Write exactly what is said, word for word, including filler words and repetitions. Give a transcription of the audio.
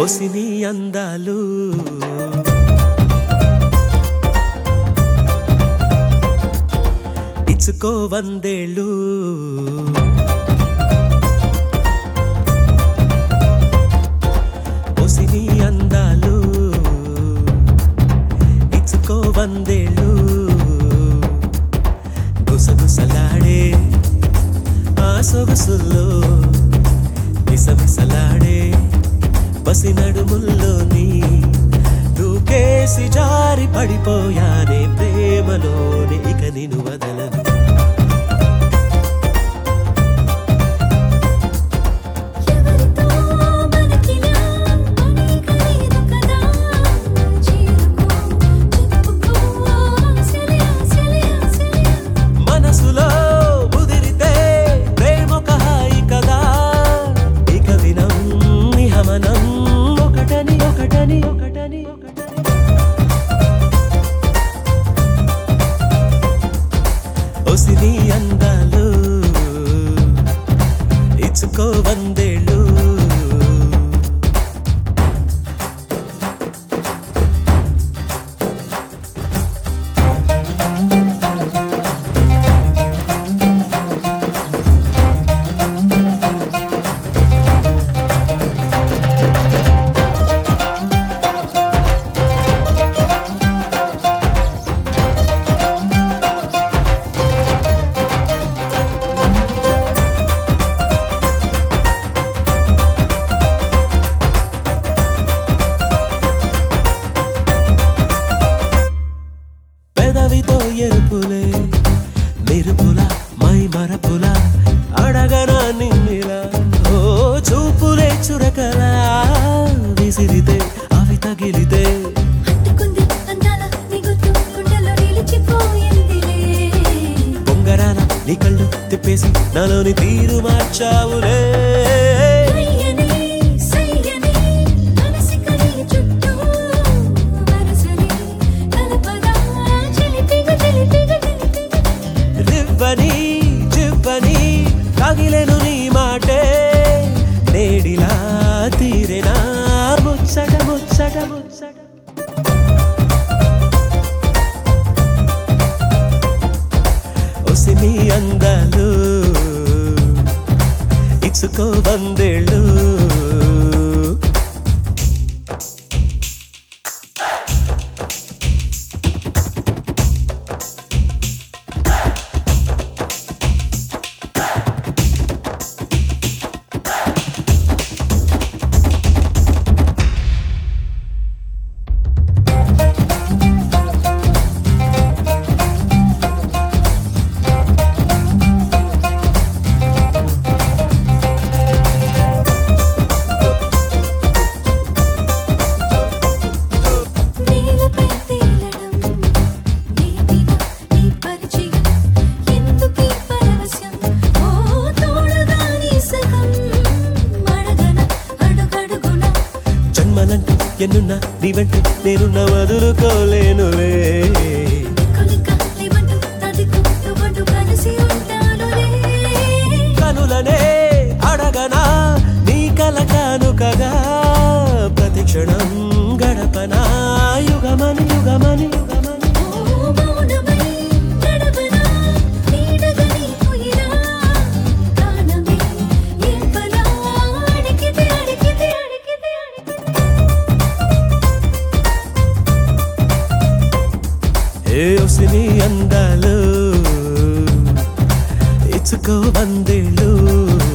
ఒసిని అందాలు ఇచ్చుకో వందేళ్ళు ఒసిని అందాలు ఇచ్చుకో వందేళ్ళు గుసగుసలాడే ఆ సొగసుల్లో విసవిసలాడే బసి నడుముల్లోని దూకేసి జారి పడిపోయానే ప్రేమలోనే ఇక నిన్ను వదలను మనసులో ముదిరితే ప్రేమొక హాయి కదా ఇక వినం నిహమనం ఒకటని ఒకటని ఒకటని ఒకటని ఒసిని అందాలు ఇచ్చుకో వందేళ్ళు పెదవితో ఎరుపులే మెరుపుల మై మరపుల అడగనా నిన్నిలా ఓ చూపులే చురకలా విసిరితే అవి తగిలితే బొంగరాల నీ కళ్ళు తిప్పేసి నాలోని తీరు మార్చావులే రివ్వని చివ్వని తగిలేను నీ మాటే నేడిలా తీరెనా ముచ్చట ముచ్చట ముచ్చట ఒసిని అందాలు ఇచ్చుకో వందేళ్ళు ఎన్నున్నా నీ వెంట నేనున్న వదులుకోలేనులే కనులనే అడగనా నీ కల కానుకగా ప్రతిక్షణం గడపనా యుగమని యుగమని యుగమని ఏ ఒసిని అందాలు ఇచ్చుకో వందేళ్ళు